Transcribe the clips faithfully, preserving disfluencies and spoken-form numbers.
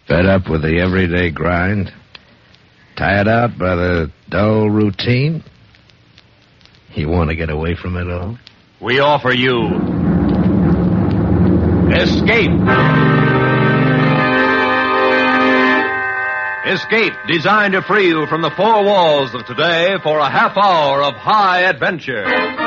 Fed up with the everyday grind? Tired out by the dull routine? You want to get away from it all? We offer you Escape. Escape, designed to free you from the four walls of today for a half hour of high adventure.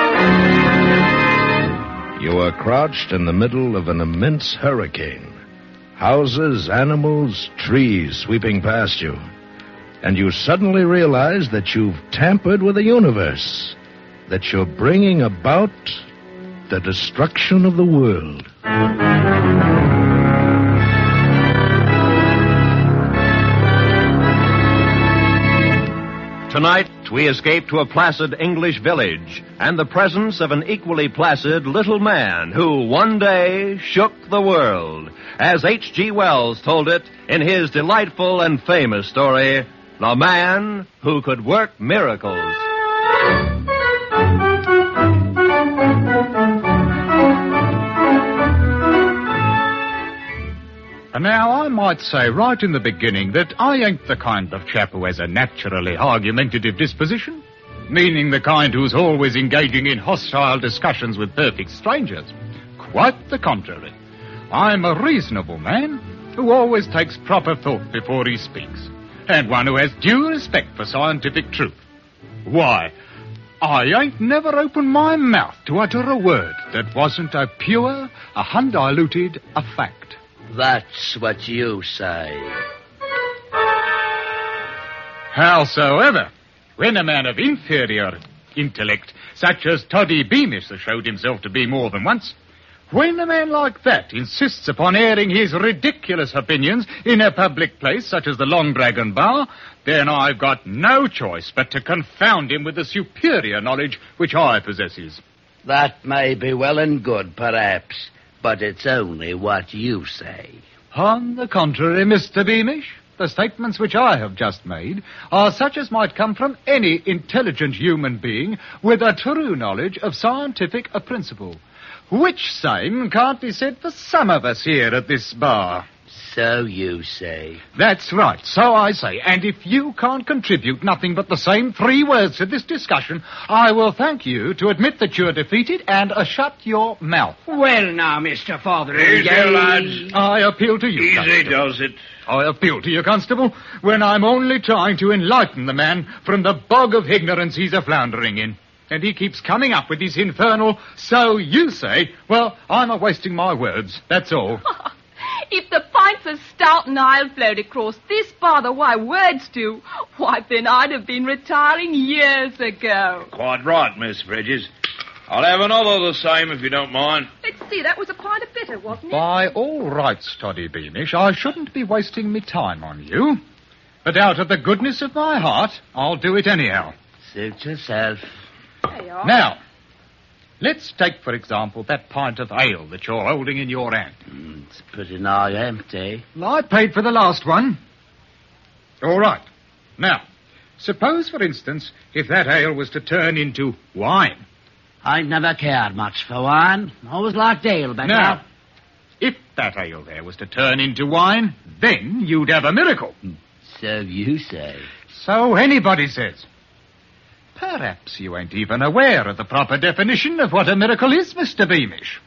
You are crouched in the middle of an immense hurricane. Houses, animals, trees sweeping past you. And you suddenly realize that you've tampered with the universe. That you're bringing about the destruction of the world. Tonight, we escape to a placid English village and the presence of an equally placid little man who one day shook the world, as H G Wells told it in his delightful and famous story, The Man Who Could Work Miracles. Now, I might say right in the beginning that I ain't the kind of chap who has a naturally argumentative disposition, meaning the kind who's always engaging in hostile discussions with perfect strangers. Quite the contrary. I'm a reasonable man who always takes proper thought before he speaks, and one who has due respect for scientific truth. Why, I ain't never opened my mouth to utter a word that wasn't a pure, a undiluted, a fact. That's what you say. Howsoever, when a man of inferior intellect, such as Toddy Beamish has showed himself to be more than once, when a man like that insists upon airing his ridiculous opinions in a public place such as the Long Dragon Bar, then I've got no choice but to confound him with the superior knowledge which I possesses. That may be well and good, perhaps, but it's only what you say. On the contrary, Mister Beamish, the statements which I have just made are such as might come from any intelligent human being with a true knowledge of scientific principle, which same can't be said for some of us here at this bar. So you say. That's right, so I say. And if you can't contribute nothing but the same three words to this discussion, I will thank you to admit that you're defeated and uh, shut your mouth. Well, now, Mister Fotheringay. Easy, lads. I appeal to you, Easy Constable. does it. I appeal to you, Constable, when I'm only trying to enlighten the man from the bog of ignorance he's a-floundering in. And he keeps coming up with his infernal, so you say. Well, I'm a-wasting my words, that's all. If the pints of stout and ale flowed across this bar the way words do, why, then I'd have been retiring years ago. Quite right, Miss Bridges. I'll have another the same if you don't mind. Let's see, that was a pint of bitter, wasn't it? By all rights, Toddy Beamish, I shouldn't be wasting me time on you. But out of the goodness of my heart, I'll do it anyhow. Suit yourself. There you are. Now, let's take, for example, that pint of ale that you're holding in your hand. Mm, it's pretty nigh empty. Well, I paid for the last one. All right. Now, suppose, for instance, if that ale was to turn into wine. I never cared much for wine. Always liked ale better. Now, if that ale there was to turn into wine, then you'd have a miracle. So you say. So anybody says. Perhaps you ain't even aware of the proper definition of what a miracle is, Mister Beamish.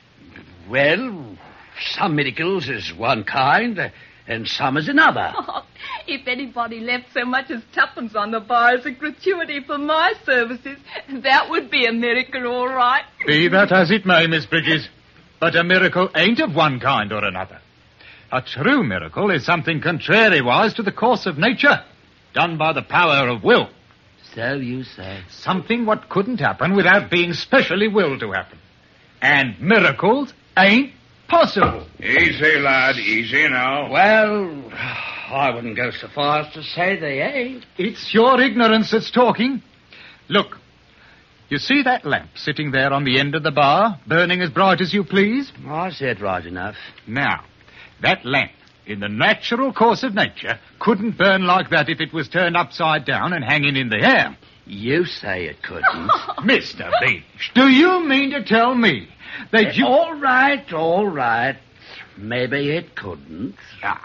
Well, some miracles is one kind, and some is another. Oh, if anybody left so much as tuppence on the bar as a gratuity for my services, that would be a miracle, all right. Be that as it may, Miss Bridges, but a miracle ain't of one kind or another. A true miracle is something contrariwise to the course of nature, done by the power of will. So you say. Something what couldn't happen without being specially willed to happen. And miracles ain't possible. Easy, lad, easy now. Well, I wouldn't go so far as to say they ain't. It's your ignorance that's talking. Look, you see that lamp sitting there on the end of the bar, burning as bright as you please? I said right enough. Now, that lamp, in the natural course of nature, couldn't burn like that if it was turned upside down and hanging in the air. You say it couldn't. Mister Beamish, do you mean to tell me that you... All right, all right. Maybe it couldn't. Ah,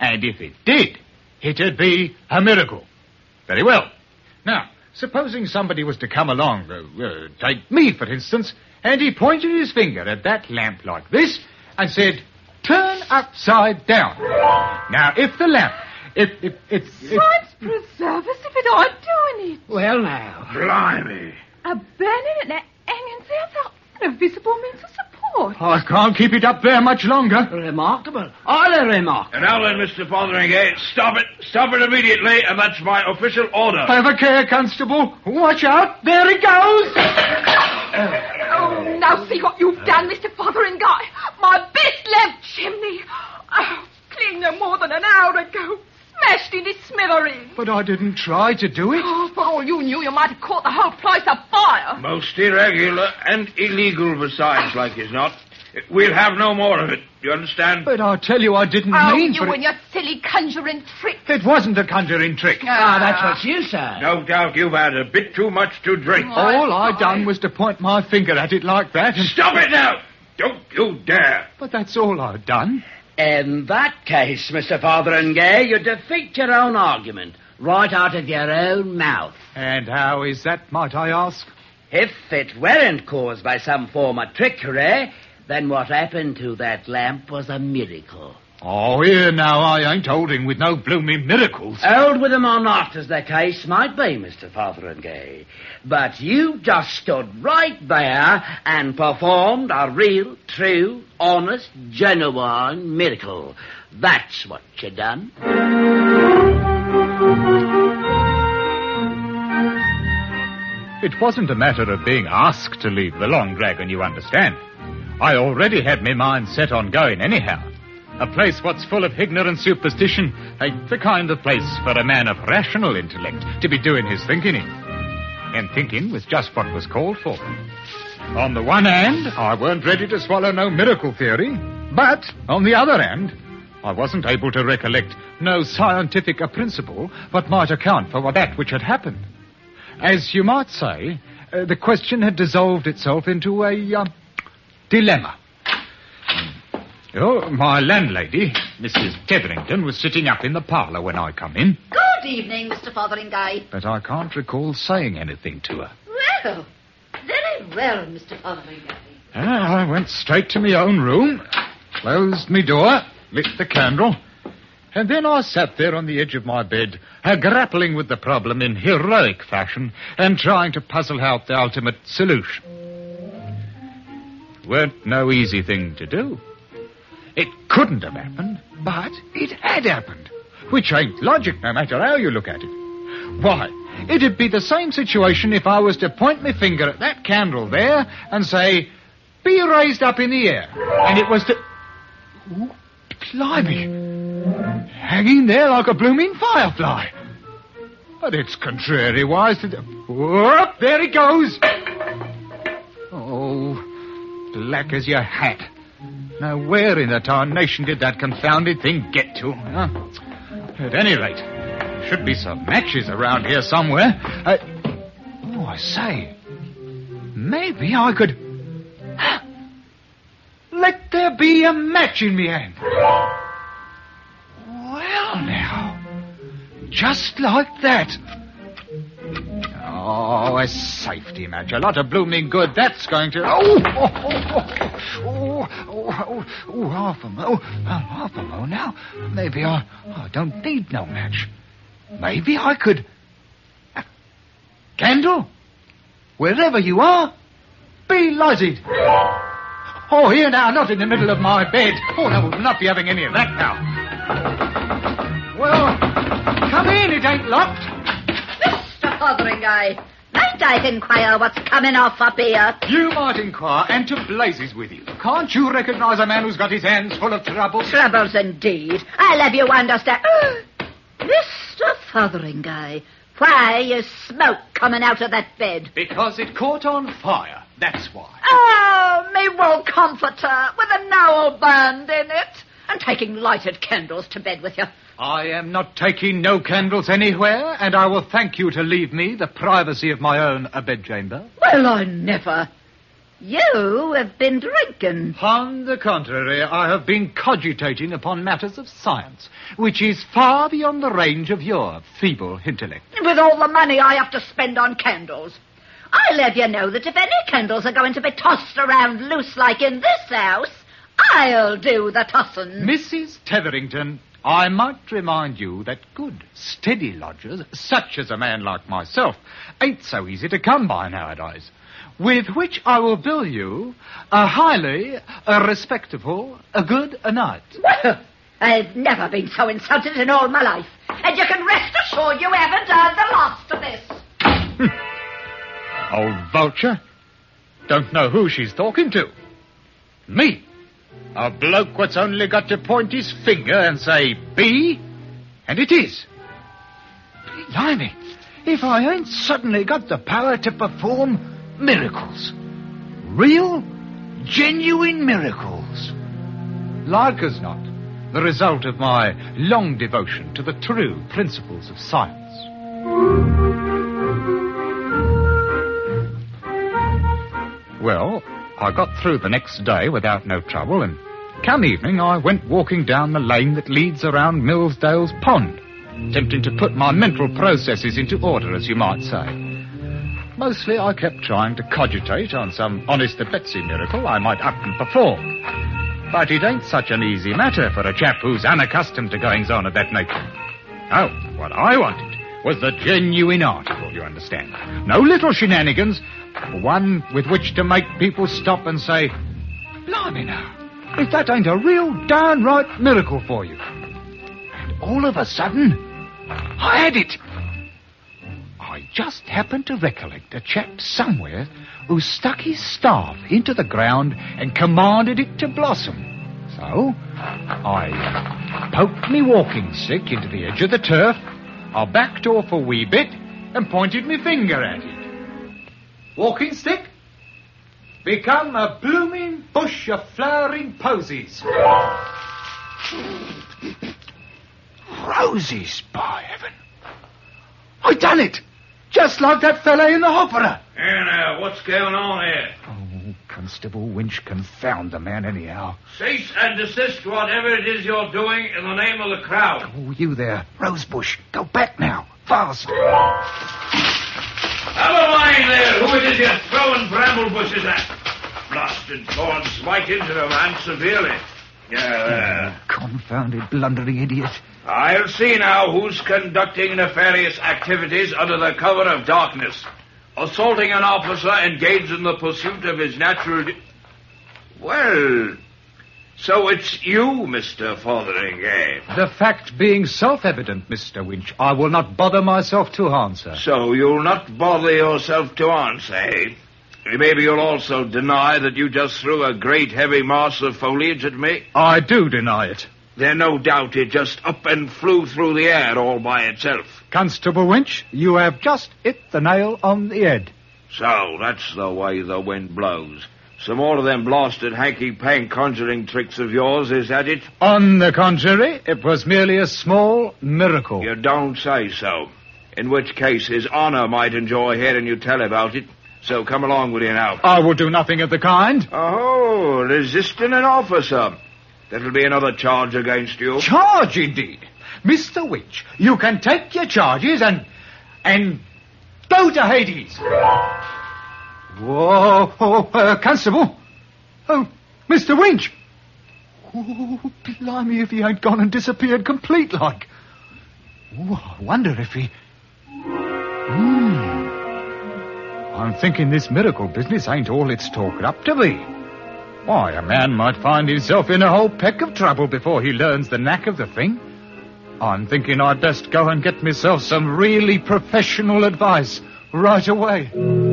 And if it did, it'd be a miracle. Very well. Now, supposing somebody was to come along, uh, uh, take me, for instance, and he pointed his finger at that lamp like this and said, turn upside down. Now, if the lamp... If, if, if, if, Science preserve us if it aren't doing it. Well, now. Blimey. A burning and a hanging there without a visible means of support. I can't keep it up there much longer. Remarkable. All remarkable. And now then, Mister Fotheringay, stop it. Stop it immediately, and that's my official order. Have a care, Constable. Watch out. There he goes. Oh, now see what you've done, Mister Fotheringay. My best lamp chimney. Oh, clean no more than an hour ago. Smashed into smithereens. But I didn't try to do it. Oh, for all you knew, you might have caught the whole place afire. Most irregular and illegal besides, like as not. We'll have no more of it. You understand? But I tell you, I didn't Oh, mean you for and it. your silly conjuring trick. It wasn't a conjuring trick. Ah, that's what you say. No doubt you've had a bit too much to drink. All I done was to point my finger at it like that and... Stop it now! Don't you dare! But that's all I've done. In that case, Mister Fotheringay, you defeat your own argument right out of your own mouth. And how is that, might I ask? If it weren't caused by some form of trickery, then what happened to that lamp was a miracle. Oh, here now, I ain't holding with no blooming miracles. Old with them or not, as the case might be, Mister Fotheringay. But you just stood right there and performed a real, true, honest, genuine miracle. That's what you done. It wasn't a matter of being asked to leave the Long Dragon, you understand. I already had my mind set on going anyhow. A place what's full of ignorant superstition ain't the kind of place for a man of rational intellect to be doing his thinking in. And thinking was just what was called for. On the one hand, I weren't ready to swallow no miracle theory, but on the other hand, I wasn't able to recollect no scientific a principle what might account for that which had happened. As you might say, uh, the question had dissolved itself into a uh, dilemma. Oh, my landlady, Missus Tetherington, was sitting up in the parlour when I come in. Good evening, Mister Fotheringay. But I can't recall saying anything to her. Well, very well, Mister Fotheringay. Ah, I went straight to my own room, closed my door, lit the candle, and then I sat there on the edge of my bed, uh, grappling with the problem in heroic fashion and trying to puzzle out the ultimate solution. Weren't no easy thing to do. It couldn't have happened, but it had happened, which ain't logic no matter how you look at it. Why, it'd be the same situation if I was to point my finger at that candle there and say, be raised up in the air, and it was to... Ooh, blimey, hanging there like a blooming firefly. But it's contrariwise to... The... Whoop, there it goes. Oh, black as your hat. Now, where in the tarnation did that confounded thing get to? Huh? At any rate, there should be some matches around here somewhere. Uh, oh, I say, maybe I could... Let there be a match in me hand. Well, now, just like that. Oh, a safety match. A lot of blooming good that's going to... Oh, oh, oh, oh, oh, oh, oh, half a mo. Oh, half a mo now. Maybe I, I don't need no match. Maybe I could... Candle, wherever you are, be lighted. Oh, here now, not in the middle of my bed. Oh, no, we'll not be having any of that now. Well, come in, it ain't locked. Mister Fotheringay, might I inquire what's coming off up here? You might inquire, and to blazes with you. Can't you recognize a man who's got his hands full of trouble? Troubles indeed. I'll have you understand. Mister Fotheringay, why is smoke coming out of that bed? Because it caught on fire, that's why. Oh, me wool comforter with a nowl burned in it. And taking lighted candles to bed with you. I am not taking no candles anywhere, and I will thank you to leave me the privacy of my own bedchamber. Well, I never. You have been drinking. On the contrary, I have been cogitating upon matters of science, which is far beyond the range of your feeble intellect. With all the money I have to spend on candles. I'll have you know that if any candles are going to be tossed around loose like in this house, I'll do the tossing. Missus Tetherington, I might remind you that good, steady lodgers, such as a man like myself, ain't so easy to come by nowadays. With which I will bill you a highly, a respectable, a good a night. Well, I've never been so insulted in all my life. And you can rest assured you haven't heard the last of this. Old vulture. Don't know who she's talking to. Me. A bloke what's only got to point his finger and say, be, and it is. Blimey, if I ain't suddenly got the power to perform miracles. Real, genuine miracles. Like as not, the result of my long devotion to the true principles of science. Well, I got through the next day without no trouble, and come evening I went walking down the lane that leads around Millsdale's Pond, attempting to put my mental processes into order, as you might say. Mostly I kept trying to cogitate on some honest-to-Betsy miracle I might up and perform. But it ain't such an easy matter for a chap who's unaccustomed to goings-on of that nature. Oh, what I wanted was the genuine article, you understand. No little shenanigans, one with which to make people stop and say, blimey now, if that ain't a real downright miracle for you. And all of a sudden, I had it. I just happened to recollect a chap somewhere who stuck his staff into the ground and commanded it to blossom. So, I uh, poked me walking stick into the edge of the turf, I backed off a wee bit and pointed my finger at it. Walking stick, become a blooming bush of flowering posies. Roses, by heaven. I done it! Just like that fella in the opera. Here now, what's going on here? Oh, Constable Winch, confound the man anyhow. Cease and desist whatever it is you're doing in the name of the crowd. Oh, you there, Rosebush. Go back now. Fast. Have a mind there, who it is you're throwing bramble bushes at. Blasted thorns smite into the man severely. Yeah, there. Oh, confounded blundering idiot. I'll see now who's conducting nefarious activities under the cover of darkness. Assaulting an officer engaged in the pursuit of his natural... Du- well, so it's you, Mister Fotheringay. The fact being self-evident, Mister Winch, I will not bother myself to answer. So you'll not bother yourself to answer, eh? Maybe you'll also deny that you just threw a great heavy mass of foliage at me? I do deny it. Then no doubt it just up and flew through the air all by itself. Constable Winch, you have just hit the nail on the head. So, that's the way the wind blows. Some more of them blasted hanky-pank conjuring tricks of yours, is that it? On the contrary, it was merely a small miracle. You don't say so. In which case, his honour might enjoy hearing you tell about it. So come along with you now. I will do nothing of the kind. Oh, resisting an officer. That'll be another charge against you. Charge, indeed. Mister Winch, you can take your charges and... and... go to Hades. Whoa, oh, uh, Constable. Oh, Mister Winch. Oh, blimey if he ain't gone and disappeared complete like. Oh, I wonder if he... Hmm... I'm thinking this miracle business ain't all it's talked up to be. Why, a man might find himself in a whole peck of trouble before he learns the knack of the thing. I'm thinking I'd best go and get myself some really professional advice right away.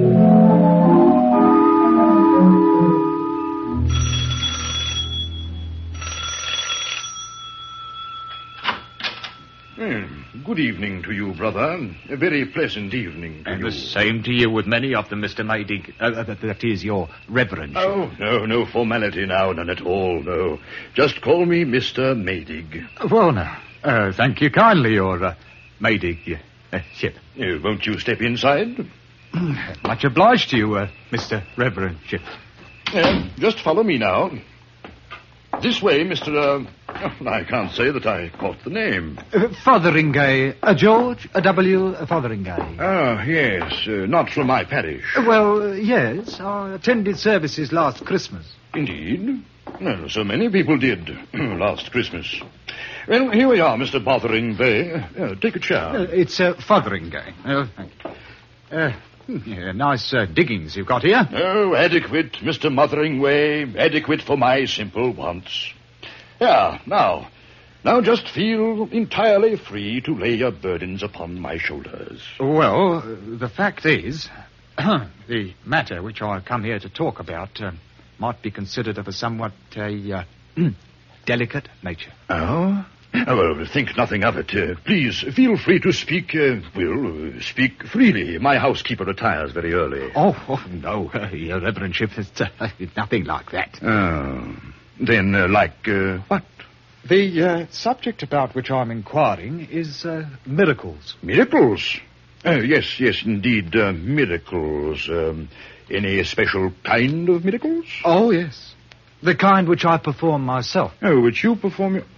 Hmm. Good evening to you, brother. A very pleasant evening to and you. And the same to you with many of them, Mister Maydig. Uh, that, that is, your reverence. Oh, no, no formality now, none at all, no. Just call me Mister Maydig. Well, now, uh, thank you kindly, your uh, Maydig uh, ship. Uh, won't you step inside? Much obliged to you, uh, Mister Reverend Ship. Uh, just follow me now. This way, Mister Uh, oh, I can't say that I caught the name. Uh, Fotheringay. Uh, George uh, W. Fotheringay. Ah, yes. Uh, not from my parish. Uh, well, uh, yes. I attended services last Christmas. Indeed. Well, so many people did last Christmas. Well, here we are, Mister Fotheringay. Uh, take a chair. Uh, it's uh, Fotheringay. Oh, thank you. Uh, yeah, nice uh, diggings you've got here. Oh, adequate, Mister Motheringay. Adequate for my simple wants. Yeah, now. Now just feel entirely free to lay your burdens upon my shoulders. Well, uh, the fact is, the matter which I've come here to talk about uh, might be considered of a somewhat uh, uh, delicate nature. Oh? Oh, well, think nothing of it. Uh, please, feel free to speak, uh, well, uh, speak freely. My housekeeper retires very early. Oh, oh no, uh, your reverendship, it's uh, nothing like that. Oh. Then, uh, like, uh, what? The uh, subject about which I'm inquiring is uh, miracles. Miracles? Uh, yes, yes, indeed, uh, miracles. Um, any special kind of miracles? Oh, yes. The kind which I perform myself. Oh, which you perform... Your...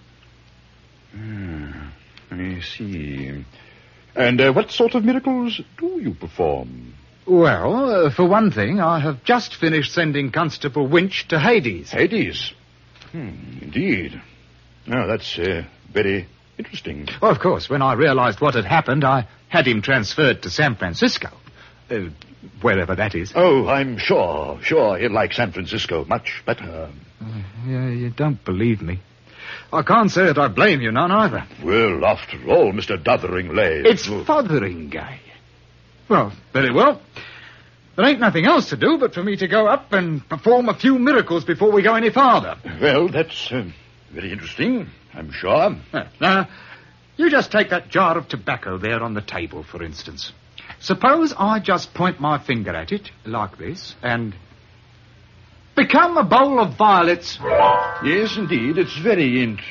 Hmm, I see. And uh, what sort of miracles do you perform? Well, uh, for one thing, I have just finished sending Constable Winch to Hades. Hades? Hmm, indeed. Now, that's uh, very interesting. Well, of course, when I realized what had happened, I had him transferred to San Francisco. Uh, wherever that is. Oh, I'm sure, sure he'll like San Francisco much better. Uh, yeah, you don't believe me. I can't say that I blame you none either. Well, after all, Mister Dotheringay... It's Fotheringay. Well, very well. There ain't nothing else to do but for me to go up and perform a few miracles before we go any farther. Well, that's uh, very interesting, I'm sure. Uh, now, you just take that jar of tobacco there on the table, for instance. Suppose I just point my finger at it, like this, and... become a bowl of violets. Yes, indeed, it's very int...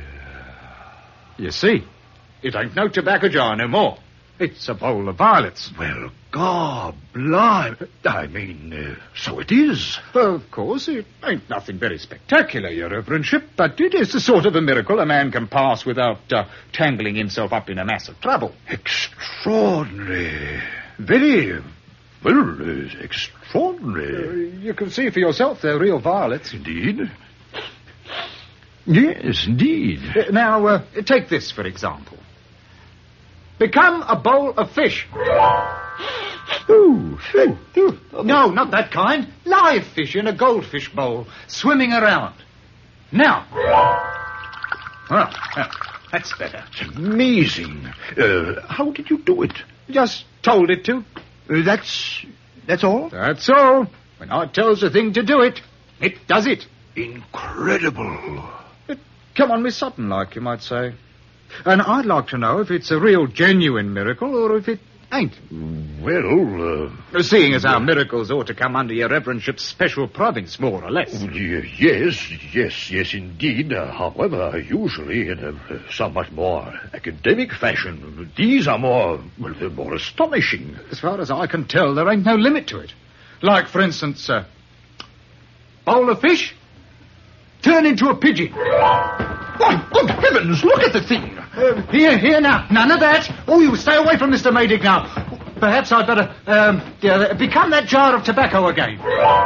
You see, it ain't no tobacco jar no more. It's a bowl of violets. Well, God, blimey. I mean, uh, so it is. Of course, it ain't nothing very spectacular, your reverendship, but it is the sort of a miracle a man can pass without uh, tangling himself up in a mass of trouble. Extraordinary. Very, well, uh, extraordinary. Uh, you can see for yourself they're real violets. Indeed. Yes, indeed. Uh, now, uh, take this, for example. Become a bowl of fish. Ooh, ooh, ooh. No, not that kind. Live fish in a goldfish bowl, swimming around. Now. Well, uh, that's better. It's amazing. Uh, how did you do it? Just told it to. Uh, that's... that's all? That's all. When I tells a thing to do it, it does it. Incredible. It come on me sudden, like you might say. And I'd like to know if it's a real genuine miracle or if it ain't. Well, uh... Seeing as our miracles ought to come under your reverendship's special province, more or less. Yes, yes, yes, indeed. Uh, however, usually in a somewhat more academic fashion. These are more, well, they're more astonishing. As far as I can tell, there ain't no limit to it. Like, for instance, uh, bowl of fish, turn into a pigeon. Why, good heavens, look at the thing. Uh, here, here now. None of that. Oh, you stay away from Mister Maydig now. Perhaps I'd better um, uh, become that jar of tobacco again.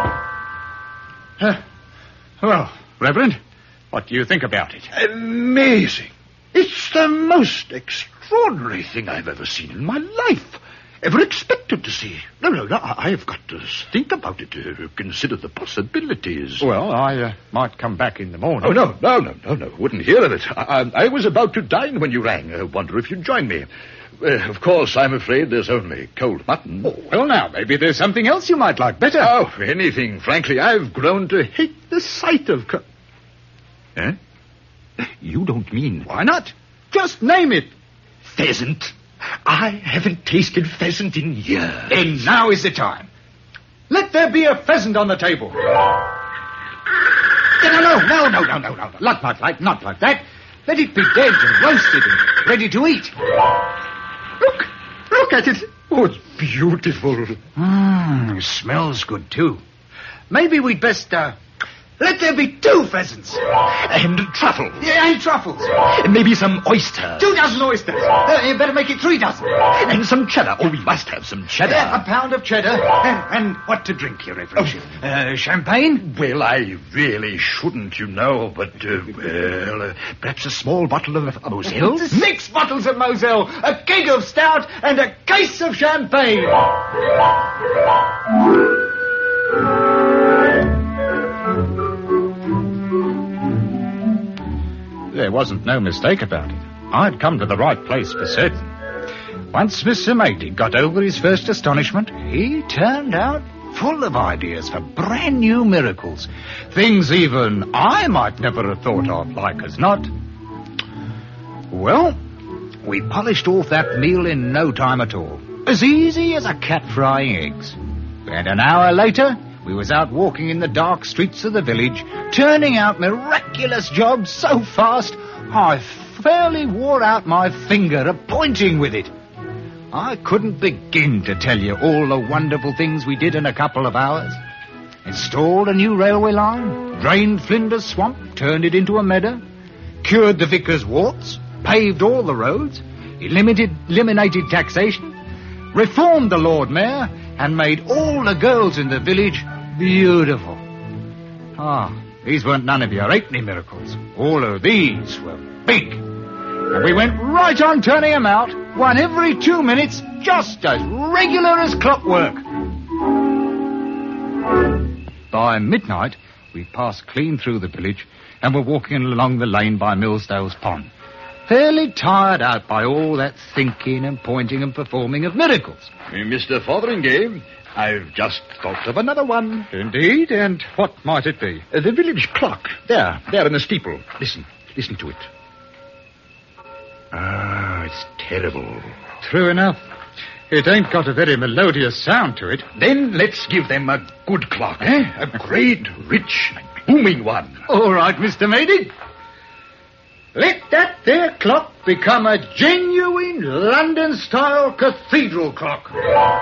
Uh, well, Reverend, what do you think about it? Amazing. It's the most extraordinary thing I've ever seen in my life. Ever expected to see. No, no, no, I've got to think about it, to consider the possibilities. Well, I uh, might come back in the morning. Oh, no, no, no, no, no, wouldn't hear of it. I, I was about to dine when you rang. I wonder if you'd join me. Uh, of course, I'm afraid there's only cold mutton. Oh, well, now, maybe there's something else you might like better. Oh, anything. Frankly, I've grown to hate the sight of... Co- eh? You don't mean... Why not? Just name it. Pheasant. I haven't tasted pheasant in years. Then now is the time. Let there be a pheasant on the table. No, no, no, no, no, no, no. Not, not like, not like that. Let it be dead and roasted and ready to eat. Look, look at it. Oh, it's beautiful. Mmm, it smells good, too. maybe we'd best, uh, let there be two pheasants. And truffles. Yeah, and truffles. And maybe some oysters. Two dozen oysters. Uh, you better make it three dozen. And some cheddar. Oh, we must have some cheddar. Yeah, a pound of cheddar. And, and what to drink, Your Reverence? Oh. Uh, champagne? Well, I really shouldn't, you know, but, uh, well, uh, perhaps a small bottle of uh, Moselle? Six bottles of Moselle, a keg of stout, and a case of champagne. There wasn't no mistake about it. I'd come to the right place for certain. Once Mister Maydig got over his first astonishment, he turned out full of ideas for brand new miracles. Things even I might never have thought of, like as not. Well, we polished off that meal in no time at all. As easy as a cat frying eggs. And an hour later, we was out walking in the dark streets of the village, turning out miraculous jobs so fast, I fairly wore out my finger a-pointing with it. I couldn't begin to tell you all the wonderful things we did in a couple of hours. Installed a new railway line, drained Flinders Swamp, turned it into a meadow, cured the vicar's warts, paved all the roads, eliminated, eliminated taxation, reformed the Lord Mayor, and made all the girls in the village beautiful. Ah, these weren't none of your halfpenny miracles. All of these were big. And we went right on turning them out, one every two minutes, just as regular as clockwork. By midnight, we passed clean through the village and were walking along the lane by Millsdale's Pond, fairly tired out by all that thinking and pointing and performing of miracles. Mister Fotheringay, I've just thought of another one. Indeed, and what might it be? Uh, the village clock. There, there in the steeple. Listen, listen to it. Ah, it's terrible. True enough. It ain't got a very melodious sound to it. Then let's give them a good clock, eh? A great, rich, booming one. All right, Mister Maydig. Let that there clock become a genuine London-style cathedral clock.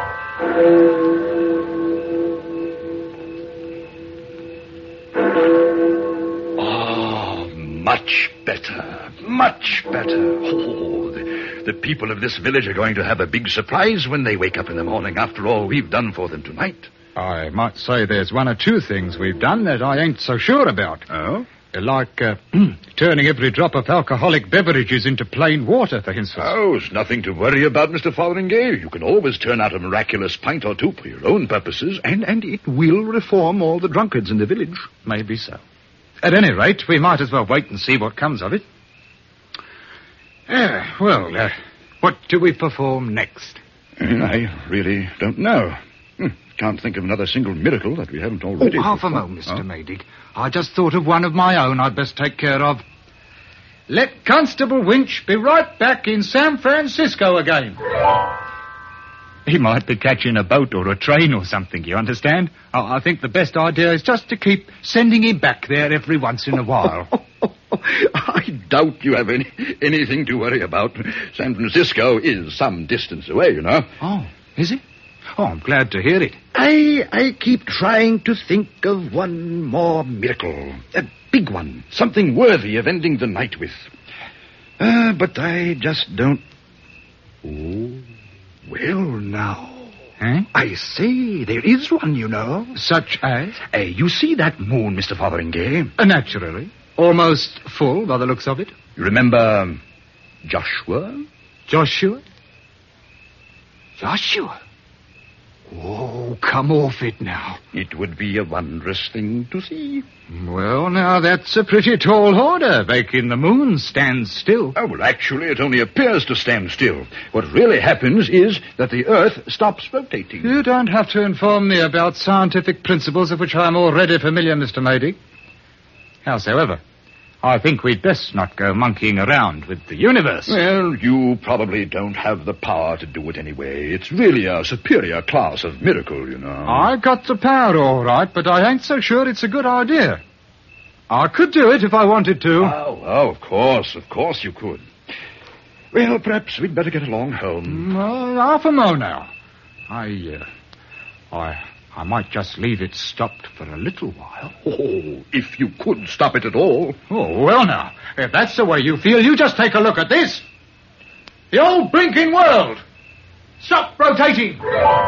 Oh, much better, much better. Oh, the, the people of this village are going to have a big surprise when they wake up in the morning after all we've done for them tonight. I might say there's one or two things we've done that I ain't so sure about. Oh? Like uh, turning every drop of alcoholic beverages into plain water, for instance. Oh, it's nothing to worry about, Mister Fotheringay. You can always turn out a miraculous pint or two for your own purposes, and, and it will reform all the drunkards in the village. Maybe so. At any rate, we might as well wait and see what comes of it. Uh, well, uh, what do we perform next? I really don't know. Hmm. Can't think of another single miracle that we haven't already. Oh, half a moment, Mister Oh? Maydig. I just thought of one of my own I'd best take care of. Let Constable Winch be right back in San Francisco again. He might be catching a boat or a train or something, you understand? I, I think the best idea is just to keep sending him back there every once in a while. Oh, oh, oh, I doubt you have any, anything to worry about. San Francisco is some distance away, you know. Oh, is it? Oh, I'm glad to hear it. I I keep trying to think of one more miracle. A big one. Something worthy of ending the night with. Uh, but I just don't... Oh, well, now. Huh? I say, there is one, you know. Such as? Uh, you see that moon, Mister Fotheringay? Uh, naturally. Almost full, by the looks of it. You remember Joshua? Joshua? Joshua? Oh, come off it now. It would be a wondrous thing to see. Well, now, that's a pretty tall order, making the moon stand still. Oh, well, actually, it only appears to stand still. What really happens is that the Earth stops rotating. You don't have to inform me about scientific principles of which I'm already familiar, Mister Maydig. Howsoever, I think we'd best not go monkeying around with the universe. Well, you probably don't have the power to do it anyway. It's really a superior class of miracle, you know. I got the power, all right, but I ain't so sure it's a good idea. I could do it if I wanted to. Oh, oh, of course, of course you could. Well, perhaps we'd better get along home. Well, half a mo now. I, uh, I, I might just leave it stopped for a little while. Oh, if you could stop it at all. Oh, well now, if that's the way you feel, you just take a look at this. The old blinking world. Stop rotating.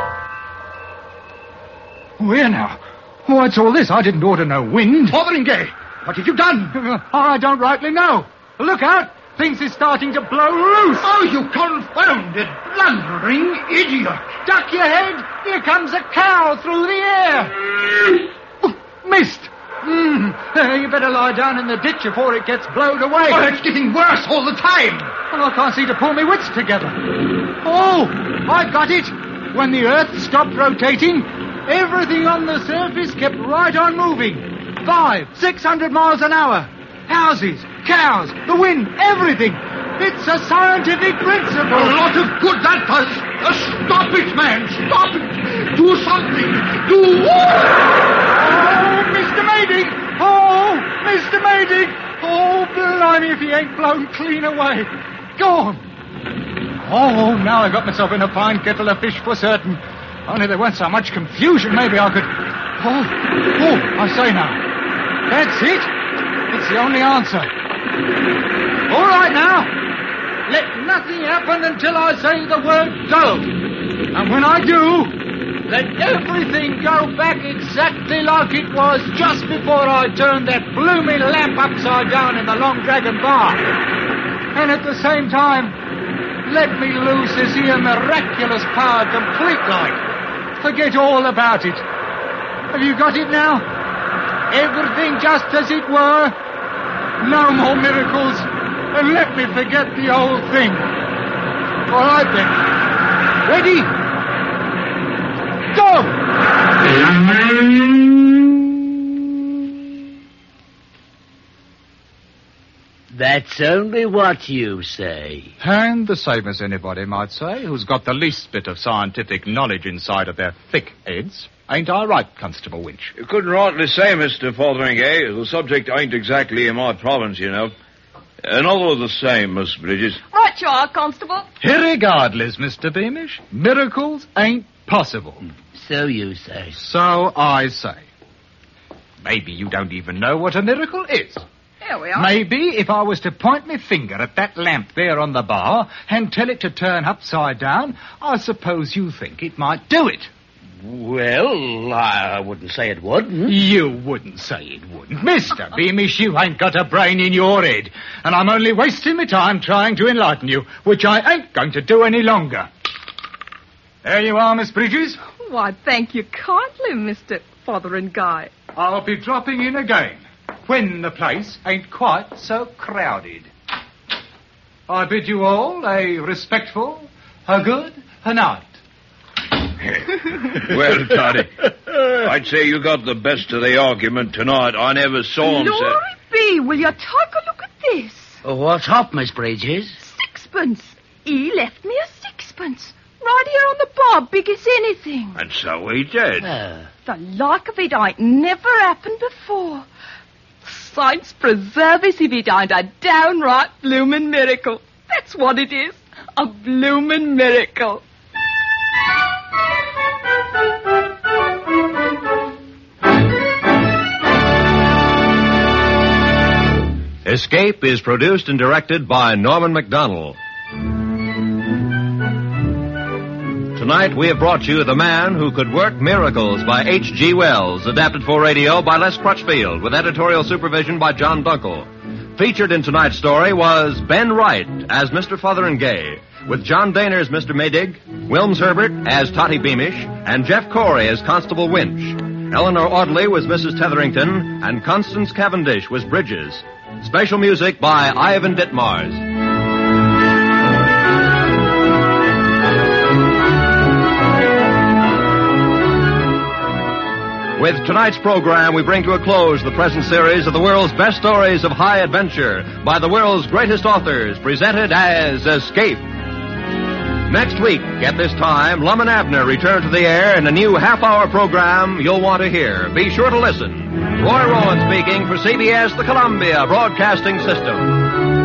Oh, here now. What's all this? I didn't order no wind. Fotheringay, what have you done? I don't rightly know. Look out. Things is starting to blow loose. Oh, you confounded, blundering idiot. Duck your head. Here comes a cow through the air. Oh, missed. Mm. Uh, you better lie down in the ditch before it gets blowed away. Oh, it's getting worse all the time. Well, I can't seem to pull my wits together. Oh, I got it. When the Earth stopped rotating, everything on the surface kept right on moving. Five, six hundred miles an hour. Houses, cows, the wind, everything. It's a scientific principle. A lot of good that does. Uh, stop it, man. Stop it. Do something. Do... Oh, Mister Maydig. Oh, Mister Maydig. Oh, blimey if he ain't blown clean away. Gone. Oh, now I got myself in a fine kettle of fish for certain. Only there weren't so much confusion, maybe I could... Oh, oh, I say now. That's it. It's the only answer. All right now. Let nothing happen until I say the word go. And when I do, let everything go back exactly like it was just before I turned that blooming lamp upside down in the Long Dragon bar. And at the same time, let me lose this here miraculous power complete like. Forget all about it. Have you got it now? Everything just as it were. No more miracles. And let me forget the old thing. All right then. Ready? Go! That's only what you say. And the same as anybody might say who's got the least bit of scientific knowledge inside of their thick heads. Ain't I right, Constable Winch? You couldn't rightly say, Mister Fotheringay. The subject ain't exactly in my province, you know. Another the same, Miss Bridges. Right you are, Constable. Irregardless, Mister Beamish, miracles ain't possible. So you say. So I say. Maybe you don't even know what a miracle is. Here we are. Maybe if I was to point my finger at that lamp there on the bar and tell it to turn upside down, I suppose you think it might do it. Well, I wouldn't say it wouldn't. You wouldn't say it wouldn't. Mister Beamish, you ain't got a brain in your head. And I'm only wasting my time trying to enlighten you, which I ain't going to do any longer. There you are, Miss Bridges. Why, thank you kindly, Mister Fotheringay. I'll be dropping in again when the place ain't quite so crowded. I bid you all a respectful, a good, a night. Well, Toddy, I'd say you got the best of the argument tonight. I never saw him Glory say... be, will you take a look at this? Oh, what's up, Miss Bridges? Sixpence. He left me a sixpence. Right here on the bar, big as anything. And so he did. Uh, The like of it ain't never happened before. Saints preserve us if it ain't a downright bloomin' miracle. That's what it is. A bloomin' miracle. Escape is produced and directed by Norman MacDonald. Tonight we have brought you The Man Who Could Work Miracles by H G Wells, adapted for radio by Les Crutchfield, with editorial supervision by John Dunkel. Featured in tonight's story was Ben Wright as Mister Fotheringay, with John Daner as Mister Maydig, Wilms Herbert as Totty Beamish, and Jeff Corey as Constable Winch. Eleanor Audley was Missus Tetherington, and Constance Cavendish was Bridges. Special music by Ivan Ditmars. With tonight's program, we bring to a close the present series of the world's best stories of high adventure by the world's greatest authors, presented as Escape. Next week, at this time, Lum and Abner return to the air in a new half-hour program you'll want to hear. Be sure to listen. Roy Rowan speaking for C B S, the Columbia Broadcasting System.